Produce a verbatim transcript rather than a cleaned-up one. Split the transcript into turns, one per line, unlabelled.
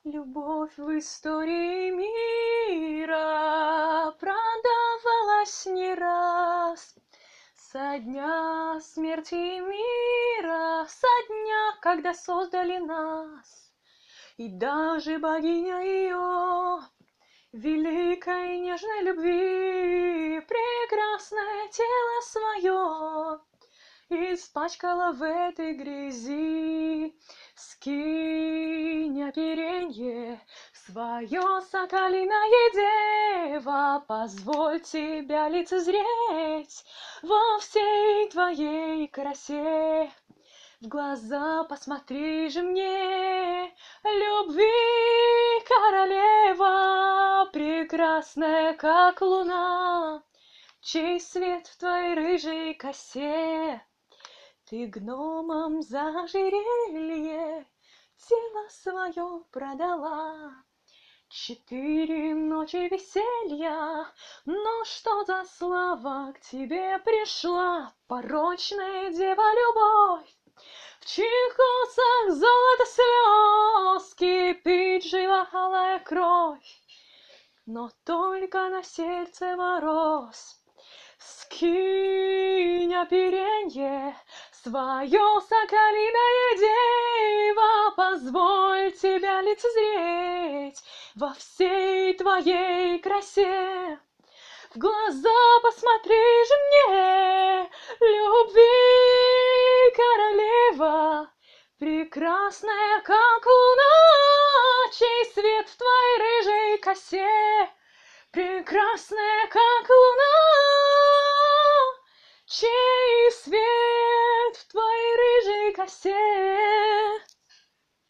Любовь в истории мира продавалась не раз. Со дня смерти мира, со дня, когда создали нас. И даже богиня ее великой нежной любви прекрасное тело свое испачкала в этой грязи. Скинь оперенье свое, соколиная дева, позволь тебя лицезреть во всей твоей красе. В глаза посмотри же мне, любви королева, прекрасная, как луна, чей свет в твоей рыжей косе. Ты гномам за ожерелье тело свое продала. Четыре ночи веселья, но что за слава к тебе пришла, порочная дева любовь? В чьих косах золото слез, кипит жива алая кровь, но только на сердце мороз. Скинь оперенье свое, соколиная дева, позволь тебя лицезреть во всей твоей красе. В глаза посмотри же мне, любви королева, прекрасная, как луна, чей свет в твоей рыжей косе. Прекрасная, как луна,